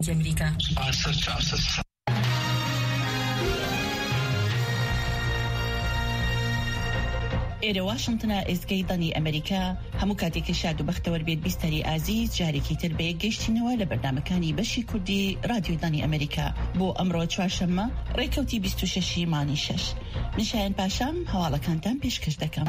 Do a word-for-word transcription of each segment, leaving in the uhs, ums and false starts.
ئەمریکا ئێرە واشنگتنە ئێسکەی دەنی ئەمریکا هەموو کاتێکی شاد و بەختەوەر بێت بیستەری ئازیز جارێکی تر بە یەک گەیشتینەوە لە بەردامەکانی بەشی کوردی رادیۆی دەنی ئەمریکا بۆ ئەمڕۆ چوارشەممە ڕێکەوتی بیست و شەشی مانگی شەش. من شایان پاشام هەواڵەکانتان پێشکەش دەکەم.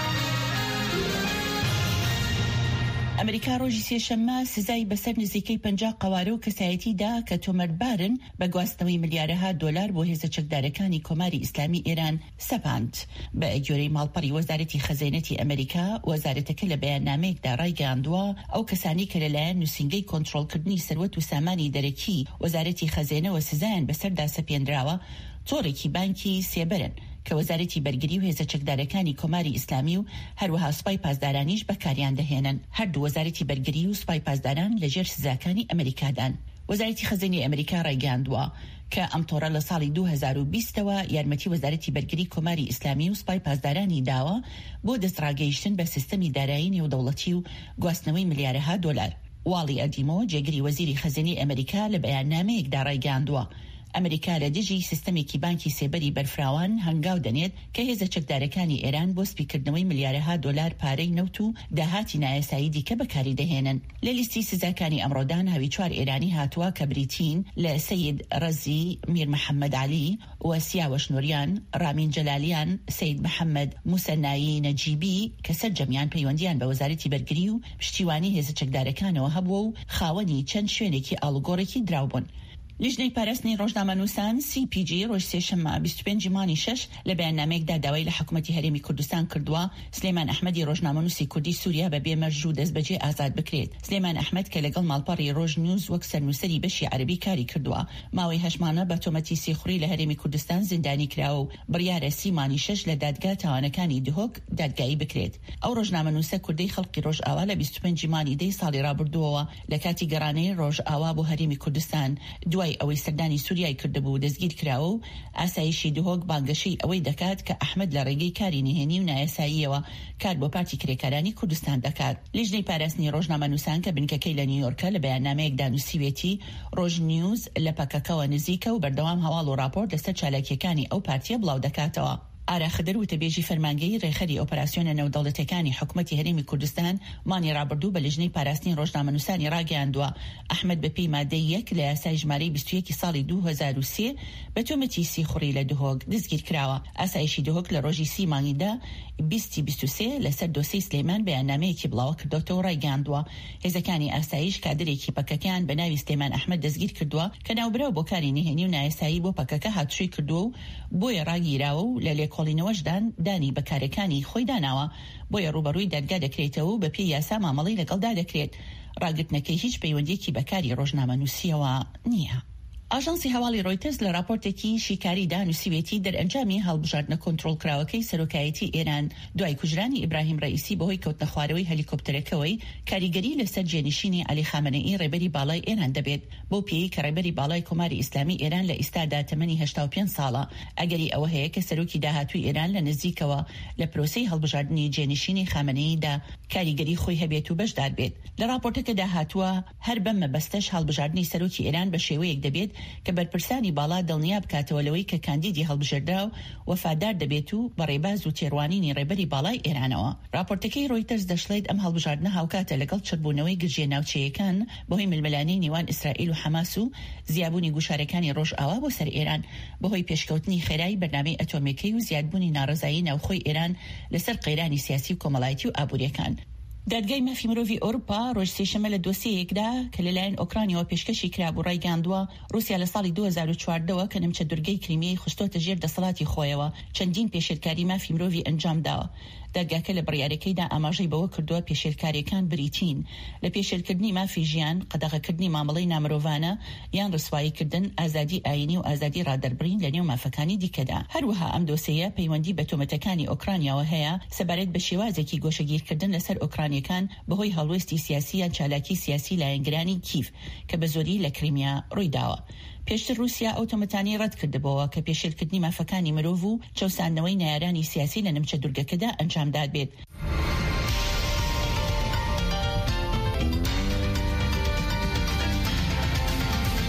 ئەمریکا ڕۆژی سێشەممە سزای بەسەر نزیکەی پەنجا قەوارە و کەسایەتیدا کە تۆمەتبارن بە گواستنەوەی ملیارەها دۆلار بۆ هێزە چەکدارەکانی کۆماری ئیسلامی ئێران سەپاند. بە ئەگوێرەی ماڵپەڕی وەزارەتی خەزانەتی ئەمریکا، وەزارەتەکە لە بەیاننامەیەکدا ڕایگەیاندووە ئەو کەسانی کە لەلایەن نووسینگەی کۆنتڕۆڵکردنی سەروەت و سامانی دەرەکی وەزارەتی خەزانەوە سزایان بەسەردا سەپێنراوە تۆڕێکی بانکی سێبەرن کە وەزارەتی بەرگری و هێزە چەکدارەکانی کۆماری ئیسلامی و هەروەها سوپای پاسدارانیش بەکاریان دەهێنن. هەردوو وەزارەتی بەرگری و سوپای پاسداران لەژێر سزاکانی ئەمریکادان. وەزارەتی خەزانەی ئەمریکا ڕایگەیاندووە کە ئەم تۆڕە لە ساڵی دوو هەزار و بیستەوە یارمەتی وەزارەتی بەرگری کۆماری ئیسلامی و سوپای پاسدارانی داوە بۆ دەستڕاگەیشتن بە سیستەمی دارایی نێودەوڵەتی و گواستنەوەی ملیارەها دۆلار. واڵی ئەدیمۆ جێگری وەزیری خەزانەی ئەمریکا لە بەیاننامەیەکدا ڕایگەیاندووە ئەمریکا لە دژی سیستەمێکی بانکی سێبەری بەرفراوان هەنگاو دەنێت کە هێزە چەکدارەکانی ئێران بۆ سپیکردنەوەی ملیارەها دۆلار پارەی نەوت و داهاتی نایاسایی دیکە بەکاری دەهێنن. لە لیستی سزاکانی ئەمڕۆدان هەوی چوار ئێرانی هاتووە کە بریتین لە سەید ڕەزی، میر محەممەد علی و سیاوەش نوریان، رامین جەلالیان، سەید محەممەد موسەنایی نەجیبی کە سەرجەمیان پەیوەندیان بە وەزارەتی بەرگری و پشتیوانی هێزە چەکدارەکانەوە هەبووە و خاوەنی چەند شوێنێکی ئاڵوگۆڕێکی دراوبوون. لیژنەی پاراستنی ڕۆژنامەنووسان سی پی جی ڕۆژ سێشەممە بیست و پێنجی مانگی شەش لە بەیاننامەیەکدا داوای لە حکوومەتی هەرێمی کوردستان کردووە سلێمان ئەحمەدی ڕۆژنامەنووسی کوردی سووریا بە بێمەرج و دەستبەجێ ئازاد بکرێت. سلێمان ئەحمەد کە لەگەڵ ماڵپەڕی ڕۆژ نیوز وەک سەرنووسەری بەشی عەربی کاری کردووە ماوەی هەشت مانگە بە تۆمەتی سێخوڕی لە هەرێمی کوردستان زیندانی کراوە و بڕیارە سی مانگی شەش لە دادگا تاوانەکانی دهۆک دادگایی بکرێت. ئەو ڕۆژنامەنووسە کوردی خەڵکی ڕۆژئاوا لە بیست و پێنجی مانگی دەی ساڵی ڕابردووەوە لە کاتی گەڕانەی ڕۆژئاوا بۆ هەرێمی کوردستان دوای ئەوەی سەردانی سووریای کردبوو دەستگیر کراوە و ئاسایشی دهۆک بانگەشەی ئەوەی دەکات کە ئەحمەد لە ڕێگەی کاری نهێنی و نایاساییەوە کار بۆ پارتی کرێکارانی کوردستان دەکات. لیژنەی پاراستنی ڕۆژنامەنووسان کە بنکەکەی لە نیویۆرکە لە بەیاننامەیەکدا نووسیوێتی ڕۆژ نیوز لە پەکەکەوە نزیکە و بەردەوام هەواڵ و راپۆرت لەسەر چالاکیەکانی ئەو پارتیە بڵاو دەکاتەوە. ئاراخدر وتەبێژی فەرمانگەی ڕێخەری ئۆپەراسیۆنە نێودەوڵەتیەکانی حکوومەتی هەرێمی کوردستان مانی ڕابردوو بە لیژنەی پاراستنی ڕۆژنامەنووسانی ڕاگەیاندووە ئەحمەد بەپێی مادەی یەک لە یاسای ژمارەی بیست و یەکی ساڵی دوو هەزار و سێ بە تۆمەتی سیخوڕی لە دهۆک دەستگیر کراوە. ئاسایشی دهۆک لە ڕۆژی سی مانگیدا بیستی بیست و سێ لەسەر دۆسەی سلێمان بەیاننامەیەکی بڵاوە کردوتەوە ڕایگەیاندووە هێزەکانی ئاسایش کادرێکی پەکەکەیان بە ناوی سلێمان ئەحمەد دەستگیر کردووە کە ناوبراو بۆ کاری نهێنی و نایاسایی بۆ پەکەکە هاتووشی کردووە و بۆیە ڕاگیراوە و لە لێکۆڵینەوەشدان دانی بەکارەکانی خۆی داناوە بۆیە ڕوبەڕووی دادگا دەکرێتەوە و بەپێی یاسا مامەڵەی لەگەڵدا دەکرێت. ڕاگرتنەکەی هیچ پەیوەندیەکی بەکاری ڕۆژنامەنووسیەوە نییە. ئاژانسی هەواڵی ڕۆیترز لە راپۆرتێکی شیکاریدا نووسیوێتی دەرئەنجامی هەڵبژاردنە کۆنتڕۆڵکراوەکەی سەرۆکایەتی ئێران دوای کوژرانی ئیبراهیم ڕەئیسی بەهۆی کەوتنە خوارەوەی هەلیکۆپتەرەکەوەی کاریگەری لەسەر جێنشینی عەلی خامنەئی ڕێبەری باڵای ئێران دەبێت بۆ پێی کە ڕێبەری باڵای کۆماری ئیسلامی ئێران لە ئیستادا تەمەنی هەشتا و پێنج ساڵە ئەگەری ئەوە هەیە کە سەرۆکی داهاتووی ئێران لە نزیکەوە لە پرۆسەی هەڵبژاردننی جێنشینی خامنەییدا کاریگەری خۆی هەبێت و بەشدار بێت. لە راپۆرتەکەدا هاتووە هەر بەم مەبەستەش هەڵبژاردننی سەرۆکی ئێران بە شێوەیەک دەبێت کە بەرپرسانی باڵا دڵنیا بکاتەوە لەوەی کە کاندیدی هەڵبژێردرا و وەفادار دەبێت و بەڕێباز و تێڕوانینی ڕێبەری باڵای ئێرانەوە. راپۆرتەکەی ڕۆیترز دەشڵێت ئەم هەڵبژاردنە هاوکاتە لەگەڵ چربوونەوەی گرژێ ناوچەیەکان بەهۆی ململانەی نێوان ئیسرائیل و حەماس و زیابوونی گوشارەکانی ڕۆژئاوا بۆ سەر ئێران بەهۆی پێشکەوتنی خێرایی بەرنامەی ئەتۆمیەکەی و زیادبوونی ناڕەزایی ناوخۆی ئێران لەسەر قەیرانی سیاسی و کۆمەڵایەتی و ئابوووریەکان. دادگای مافی مرۆڤی ئەوروپا ڕۆژ سێشەممە لە دۆسیەیەکدا کە لەلایەن ئۆکرانیەوە پێشکەشی کرابوو ڕایگەاندووە رووسیا لە ساڵی دوو هەزار و چواردەوە کە نەمچە دورگەی کریمیای خستۆتە ژێر دەسەڵاتی خۆیەوە چەندین پێشێلکاری مافی مرۆڤی ئەنجام داوە. دادگاکە لە بڕیارەکەیدا ئاماژەی بەوە کردووە پێشێلکاریەکان بریتین لە پێشێلکردنی مافی ژیان، قەدەغەکردنی مامەڵەی نامرۆڤانە یان ڕسواییکردن، ئازادی ئاینی و ئازادی ڕادەربڕین لە نێو مافەکانی دیکەدا. هەروەها ئەم دۆسەیە پەیوەندی بە تۆمەتەکانی ئۆکرانیاوە هەیە سەبارەت بە شێوازێکی گۆشەگیرکردن لەسەر ئۆکرانیەکان بەهۆی هەڵوێستی سیاسی یان چالاکی سیاسی لایەنگرانی کیف کە بە زۆری لە کریمیا ڕوویداوە. پێشتر رووسیا ئەو تۆمەتانی ڕەت کردبەوە کە پێشێلکردنی مافەکانی مرۆڤ و چەوساندنەوەی نایارانی سیاسی لە نمچە دورگەکەدا ئەنجامداد بێت.